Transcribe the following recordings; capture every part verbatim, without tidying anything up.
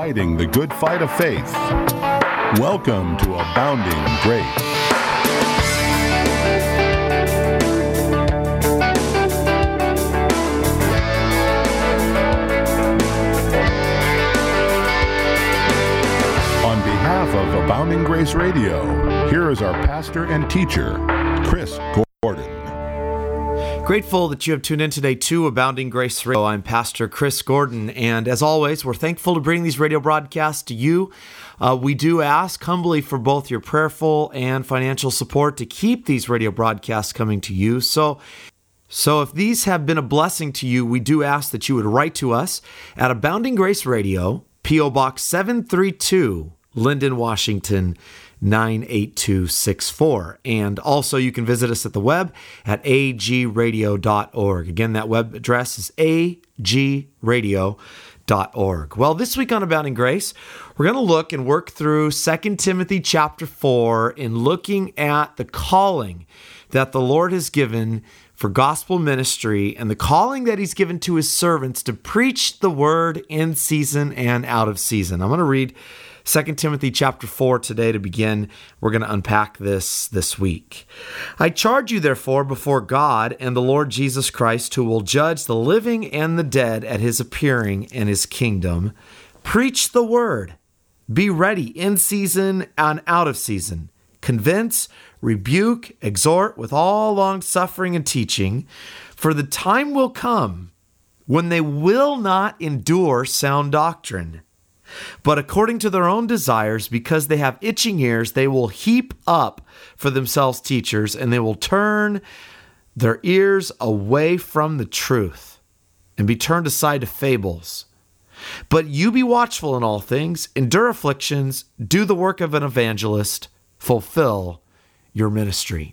fighting the good fight of faith. Welcome to Abounding Grace. On behalf of Abounding Grace Radio, here is our pastor and teacher, Chris Gordon. Grateful that you have tuned in today to Abounding Grace Radio. I'm Pastor Chris Gordon, and as always, we're thankful to bring these radio broadcasts to you. Uh, we do ask humbly for both your prayerful and financial support to keep these radio broadcasts coming to you. So, so if these have been a blessing to you, we do ask that you would write to us at Abounding Grace Radio, P O Box seven three two, Linden, Washington, nine eight two six four. And also you can visit us at the web at a g radio dot org. Again, that web address is a g radio dot org. Well, this week on Abounding Grace, we're going to look and work through Second Timothy chapter four in looking at the calling that the Lord has given for gospel ministry and the calling that he's given to his servants to preach the word in season and out of season. I'm going to read Second Timothy chapter four today to begin. We're going to unpack this this week. I charge you, therefore, before God and the Lord Jesus Christ, who will judge the living and the dead at his appearing in his kingdom, preach the word. Be ready in season and out of season. Convince, rebuke, exhort with all long suffering and teaching, for the time will come when they will not endure sound doctrine. But according to their own desires, because they have itching ears, they will heap up for themselves teachers, and they will turn their ears away from the truth and be turned aside to fables. But you be watchful in all things, endure afflictions, do the work of an evangelist, fulfill your ministry.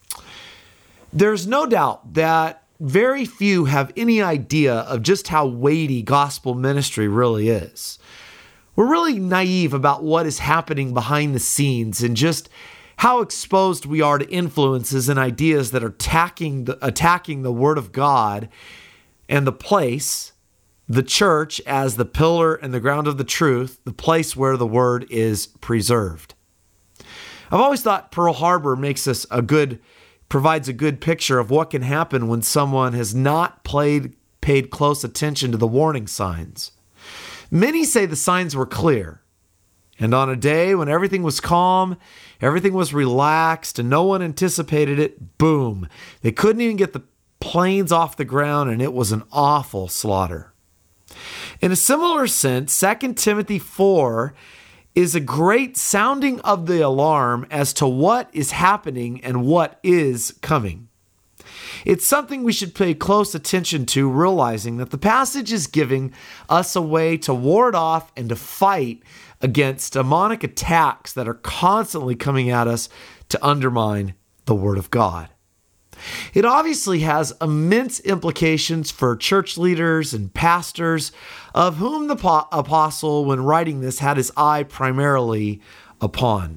There's no doubt that very few have any idea of just how weighty gospel ministry really is. We're really naive about what is happening behind the scenes and just how exposed we are to influences and ideas that are attacking the, attacking the Word of God and the place, the church as the pillar and the ground of the truth, the place where the Word is preserved. I've always thought Pearl Harbor makes us a good, provides a good picture of what can happen when someone has not played, paid close attention to the warning signs. Many say the signs were clear, and on a day when everything was calm, everything was relaxed, and no one anticipated it, boom, they couldn't even get the planes off the ground, and it was an awful slaughter. In a similar sense, Second Timothy four is a great sounding of the alarm as to what is happening and what is coming. It's something we should pay close attention to, realizing that the passage is giving us a way to ward off and to fight against demonic attacks that are constantly coming at us to undermine the Word of God. It obviously has immense implications for church leaders and pastors, of whom the apostle, when writing this, had his eye primarily upon.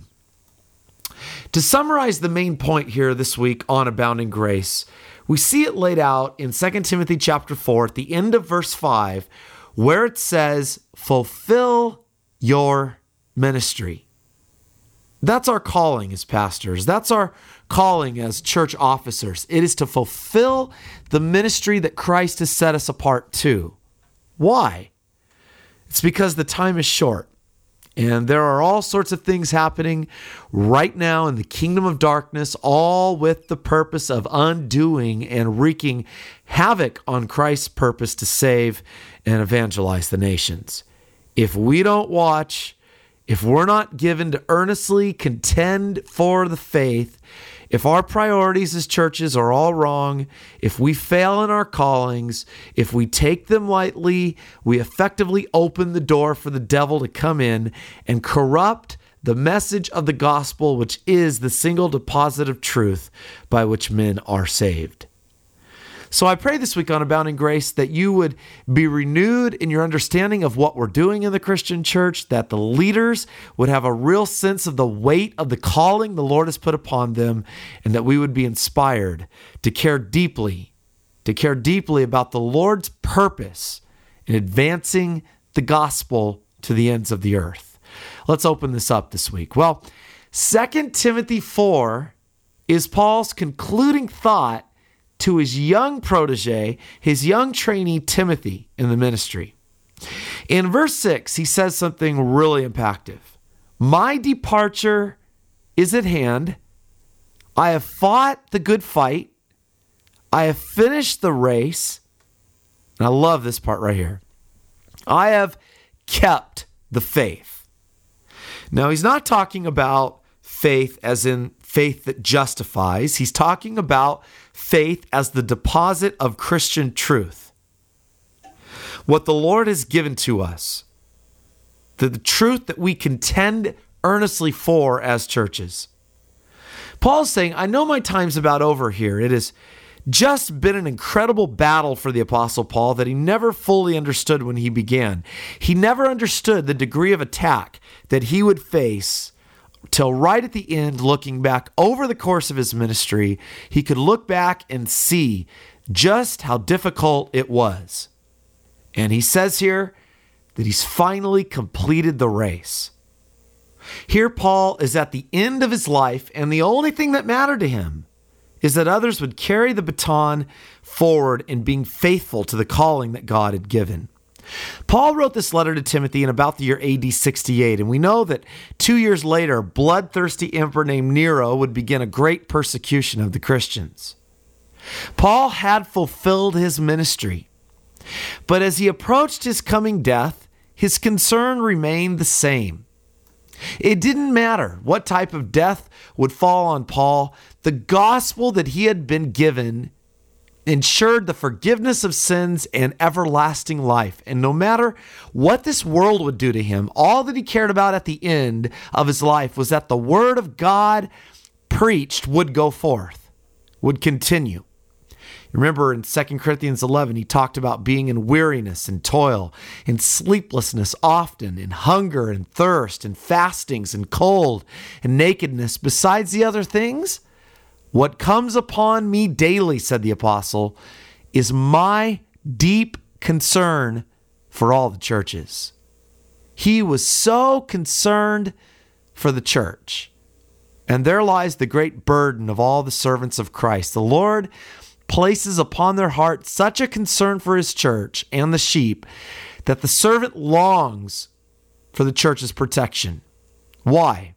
To summarize the main point here this week on Abounding Grace, we see it laid out in Second Timothy chapter four at the end of verse five, where it says, fulfill your ministry. That's our calling as pastors. That's our calling as church officers. It is to fulfill the ministry that Christ has set us apart to. Why? It's because the time is short. And there are all sorts of things happening right now in the kingdom of darkness, all with the purpose of undoing and wreaking havoc on Christ's purpose to save and evangelize the nations. If we don't watch, if we're not given to earnestly contend for the faith, if our priorities as churches are all wrong, if we fail in our callings, if we take them lightly, we effectively open the door for the devil to come in and corrupt the message of the gospel, which is the single deposit of truth by which men are saved. So I pray this week on Abounding Grace that you would be renewed in your understanding of what we're doing in the Christian church, that the leaders would have a real sense of the weight of the calling the Lord has put upon them, and that we would be inspired to care deeply, to care deeply about the Lord's purpose in advancing the gospel to the ends of the earth. Let's open this up this week. Well, Second Timothy four is Paul's concluding thought to his young protege, his young trainee Timothy in the ministry. In verse six, he says something really impactful. My departure is at hand. I have fought the good fight. I have finished the race. And I love this part right here. I have kept the faith. Now, he's not talking about faith as in faith that justifies. He's talking about faith as the deposit of Christian truth. What the Lord has given to us, the, the truth that we contend earnestly for as churches. Paul's saying, I know my time's about over here. It has just been an incredible battle for the Apostle Paul that he never fully understood when he began. He never understood the degree of attack that he would face till right at the end, looking back over the course of his ministry, he could look back and see just how difficult it was. And he says here that he's finally completed the race. Here, Paul is at the end of his life, and the only thing that mattered to him is that others would carry the baton forward in being faithful to the calling that God had given. Paul wrote this letter to Timothy in about the year A D sixty-eight, and we know that two years later, a bloodthirsty emperor named Nero would begin a great persecution of the Christians. Paul had fulfilled his ministry, but as he approached his coming death, his concern remained the same. It didn't matter what type of death would fall on Paul. The gospel that he had been given ensured the forgiveness of sins and everlasting life. And no matter what this world would do to him, all that he cared about at the end of his life was that the word of God preached would go forth, would continue. Remember in Second Corinthians eleven, he talked about being in weariness and toil, in sleeplessness often, in hunger and thirst, and fastings and cold and nakedness. Besides the other things, what comes upon me daily, said the apostle, is my deep concern for all the churches. He was so concerned for the church. And there lies the great burden of all the servants of Christ. The Lord places upon their heart such a concern for his church and the sheep that the servant longs for the church's protection. Why?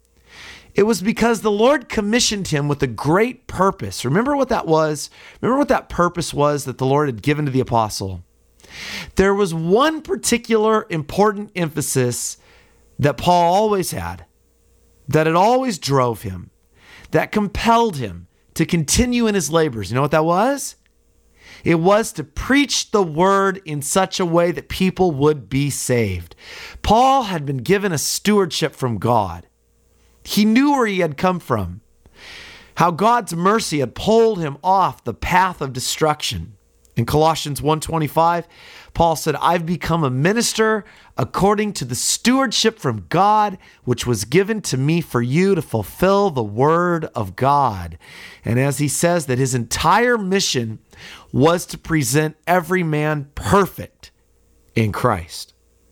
It was because the Lord commissioned him with a great purpose. Remember what that was? Remember what that purpose was that the Lord had given to the apostle? There was one particular important emphasis that Paul always had, that it always drove him, that compelled him to continue in his labors. You know what that was? It was to preach the word in such a way that people would be saved. Paul had been given a stewardship from God. He knew where he had come from, how God's mercy had pulled him off the path of destruction. In Colossians one twenty-five, Paul said, I've become a minister according to the stewardship from God, which was given to me for you to fulfill the word of God. And as he says that his entire mission was to present every man perfect in Christ.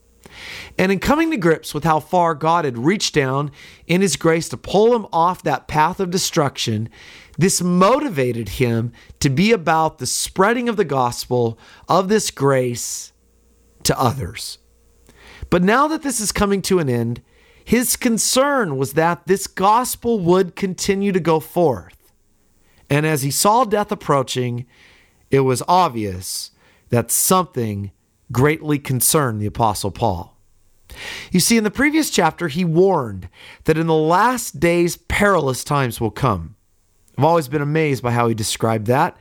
And in coming to grips with how far God had reached down in his grace to pull him off that path of destruction, this motivated him to be about the spreading of the gospel of this grace to others. But now that this is coming to an end, his concern was that this gospel would continue to go forth. And as he saw death approaching, it was obvious that something greatly concerned the Apostle Paul. You see, in the previous chapter, he warned that in the last days, perilous times will come. I've always been amazed by how he described that.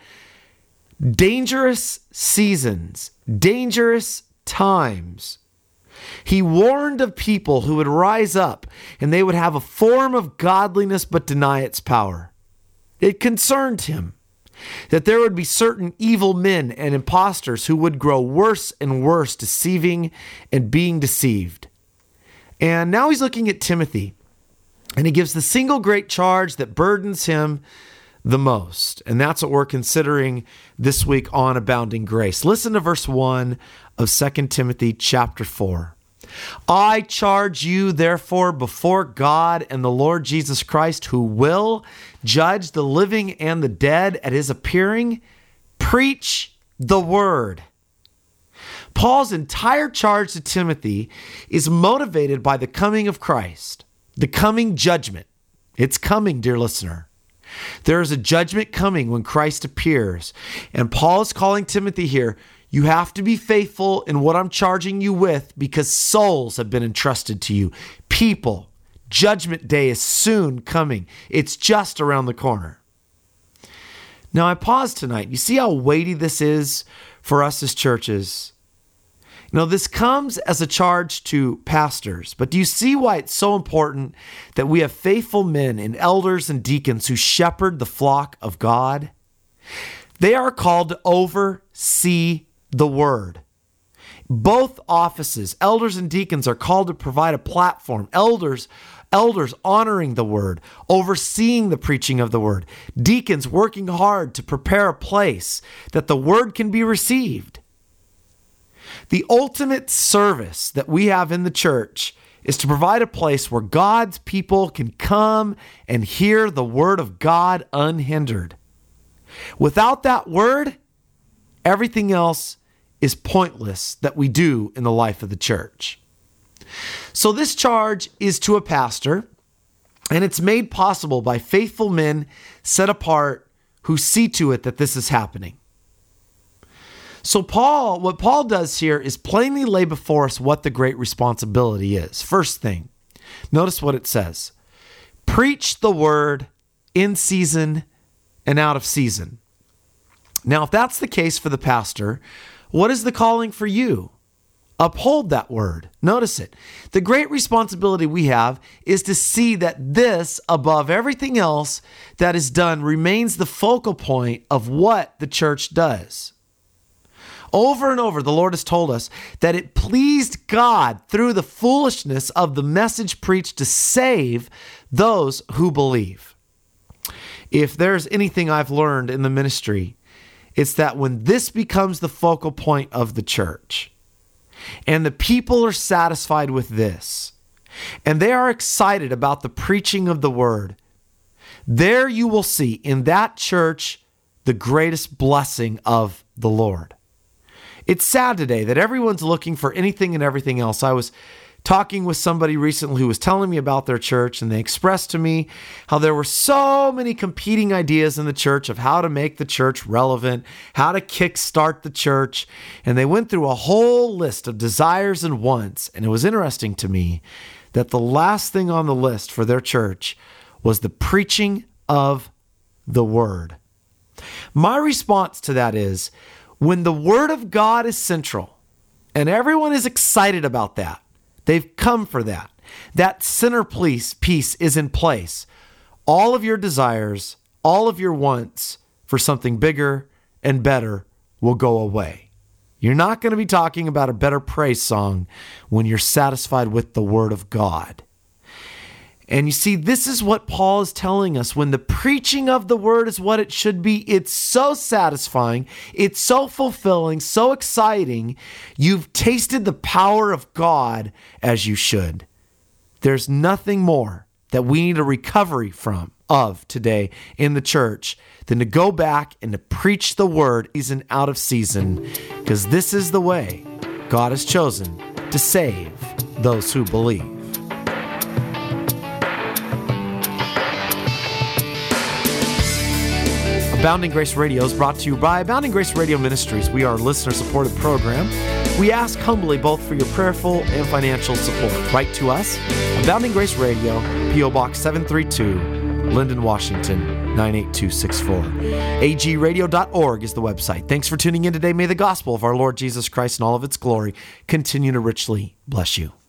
Dangerous seasons, dangerous times. He warned of people who would rise up and they would have a form of godliness but deny its power. It concerned him that there would be certain evil men and impostors who would grow worse and worse, deceiving and being deceived. And now he's looking at Timothy, and he gives the single great charge that burdens him the most. And that's what we're considering this week on Abounding Grace. Listen to verse one of Second Timothy chapter four. I charge you, therefore, before God and the Lord Jesus Christ, who will judge the living and the dead at his appearing, preach the word. Paul's entire charge to Timothy is motivated by the coming of Christ, the coming judgment. It's coming, dear listener. There is a judgment coming when Christ appears. And Paul is calling Timothy here, you have to be faithful in what I'm charging you with because souls have been entrusted to you. People, judgment day is soon coming. It's just around the corner. Now I pause tonight. You see how weighty this is for us as churches? You know, this comes as a charge to pastors, but do you see why it's so important that we have faithful men and elders and deacons who shepherd the flock of God? They are called to oversee the word. Both offices, elders and deacons, are called to provide a platform. Elders, elders honoring the word, overseeing the preaching of the word. Deacons working hard to prepare a place that the word can be received. The ultimate service that we have in the church is to provide a place where God's people can come and hear the word of God unhindered. Without that word, everything else is pointless that we do in the life of the church. So this charge is to a pastor, and it's made possible by faithful men set apart who see to it that this is happening. So Paul, what Paul does here is plainly lay before us what the great responsibility is. First thing, notice what it says. Preach the word in season and out of season. Now, if that's the case for the pastor, what is the calling for you? Uphold that word. Notice it. The great responsibility we have is to see that this, above everything else that is done, remains the focal point of what the church does. Over and over, the Lord has told us that it pleased God through the foolishness of the message preached to save those who believe. If there's anything I've learned in the ministry, it's that when this becomes the focal point of the church, and the people are satisfied with this, and they are excited about the preaching of the word, there you will see in that church the greatest blessing of the Lord. It's sad today that everyone's looking for anything and everything else. I was talking with somebody recently who was telling me about their church, and they expressed to me how there were so many competing ideas in the church of how to make the church relevant, how to kickstart the church. And they went through a whole list of desires and wants. And it was interesting to me that the last thing on the list for their church was the preaching of the word. My response to that is, when the word of God is central and everyone is excited about that, they've come for that, that centerpiece piece is in place, all of your desires, all of your wants for something bigger and better will go away. You're not going to be talking about a better praise song when you're satisfied with the word of God. And you see, this is what Paul is telling us. When the preaching of the word is what it should be, it's so satisfying, it's so fulfilling, so exciting. You've tasted the power of God as you should. There's nothing more that we need a recovery from, of today in the church than to go back and to preach the word season out of season, because this is the way God has chosen to save those who believe. Abounding Grace Radio is brought to you by Abounding Grace Radio Ministries. We are a listener-supported program. We ask humbly both for your prayerful and financial support. Write to us, Abounding Grace Radio, P O Box seven three two, Linden, Washington, nine eight two six four. A G radio dot org is the website. Thanks for tuning in today. May the gospel of our Lord Jesus Christ and all of its glory continue to richly bless you.